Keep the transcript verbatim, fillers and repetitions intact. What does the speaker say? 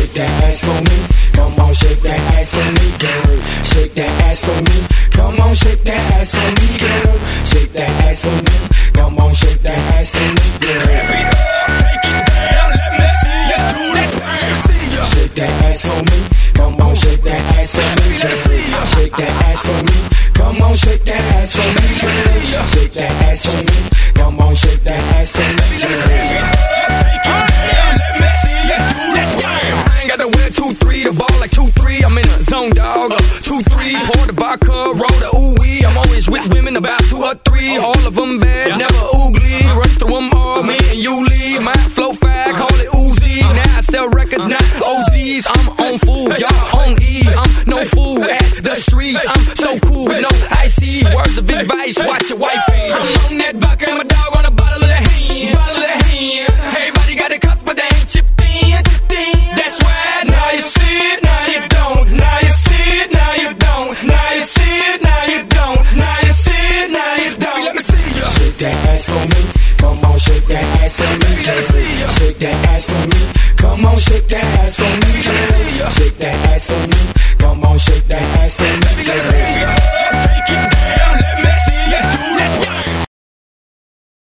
shake that ass for me. Come on, shake that ass for me, girl. Shake that ass for me. Come on, shake that ass for me, girl. Shake that ass for me. Come on, shake that ass for me, girl. Wrap it up, take it down, let me see you do that thing. Shake that ass for me. Come on, shake that ass for me, girl. Shake that ass for me. Come on, shake that ass for me, girl. Shake that ass for me. Come on, shake that ass for me, girl. Take it down, let me see you do that thing. I ain't gotta wear two three, the ball like two three. I'm in a zone, dog. two three, pour the vodka, roll the ooh-wee. I'm always with women, about two or three. All of them bad, never oogly. Run through them all, me and you lead. My flow fag, call it Uzi. Now I sell records, not O Zs. I'm on food, y'all on E. I'm no fool at the streets. I'm so cool with no icy words of advice. Watch your wifey. I'm on that vodka and my dog on a bottle of the hand. Bottle of the hand. Everybody got a cup, but they ain't chipped in. Chipped in. That's right. Now you see it, now you don't. Now you see it, now you don't. Now you see it, now you don't. Now you see it, now you don't. Let me see you. Shake that ass for me. Come on, shake that ass for me, girl. Shake that ass for me. Come on, shake that ass for me, girl. Shake that ass for me.